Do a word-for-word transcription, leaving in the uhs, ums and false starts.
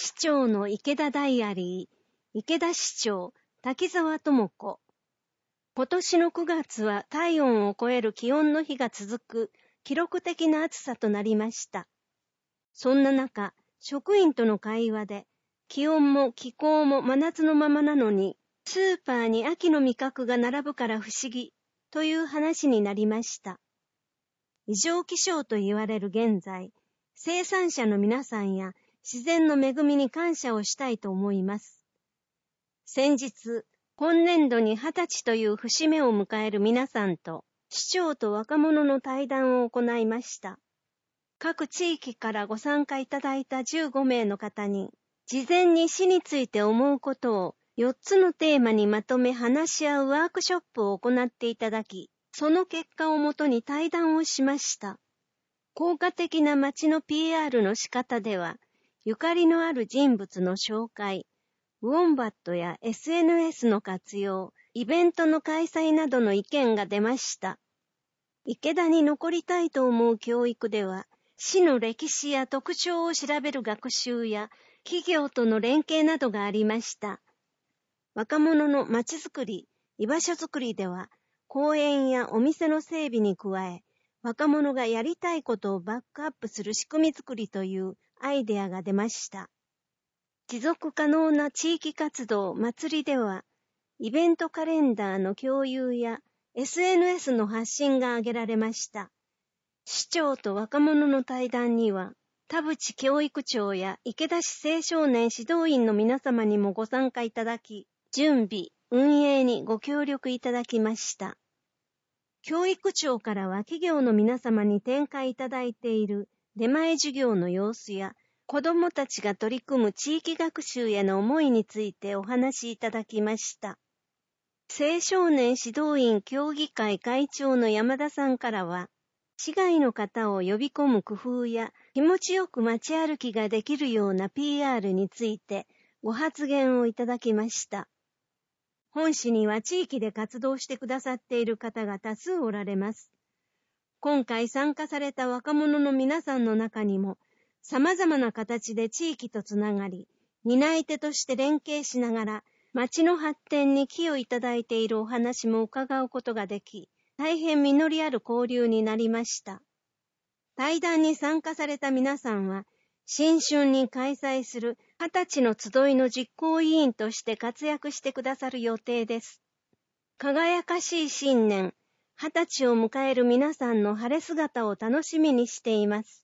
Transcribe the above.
市長の池田ダイアリー、池田市長、滝沢智子。今年のくがつは体温を超える気温の日が続く記録的な暑さとなりました。そんな中、職員との会話で、気温も気候も真夏のままなのに、スーパーに秋の味覚が並ぶから不思議という話になりました。異常気象と言われる現在、生産者の皆さんや自然の恵みに感謝をしたいと思います。先日、今年度にはたちという節目を迎える皆さんと、市長と若者の対談を行いました。各地域からご参加いただいたじゅうごめいの方に、事前に市について思うことをよっつのテーマにまとめ話し合うワークショップを行っていただき、その結果をもとに対談をしました。効果的な街の ピーアール の仕方では、ゆかりのある人物の紹介、ウォンバットや エスエヌエス の活用、イベントの開催などの意見が出ました。池田に残りたいと思う教育では、市の歴史や特徴を調べる学習や、企業との連携などがありました。若者の街づくり、居場所づくりでは、公園やお店の整備に加え、若者がやりたいことをバックアップする仕組みづくりというアイデアが出ました。持続可能な地域活動祭りでは、イベントカレンダーの共有や エスエヌエス の発信が挙げられました。市長と若者の対談には、田淵教育長や池田市青少年指導員の皆様にもご参加いただき、準備、運営にご協力いただきました。教育長からは企業の皆様に展開いただいている出前授業の様子や、子どもたちが取り組む地域学習への思いについてお話しいただきました。青少年指導員協議会会長の山田さんからは、市外の方を呼び込む工夫や気持ちよく街歩きができるような ピーアール についてご発言をいただきました。本市には地域で活動してくださっている方が多数おられます。今回参加された若者の皆さんの中にも、様々な形で地域とつながり、担い手として連携しながら、町の発展に寄与いただいているお話も伺うことができ、大変実りある交流になりました。対談に参加された皆さんは、新春に開催するはたちの集いの実行委員として活躍してくださる予定です。輝かしい新年、はたちを迎える皆さんの晴れ姿を楽しみにしています。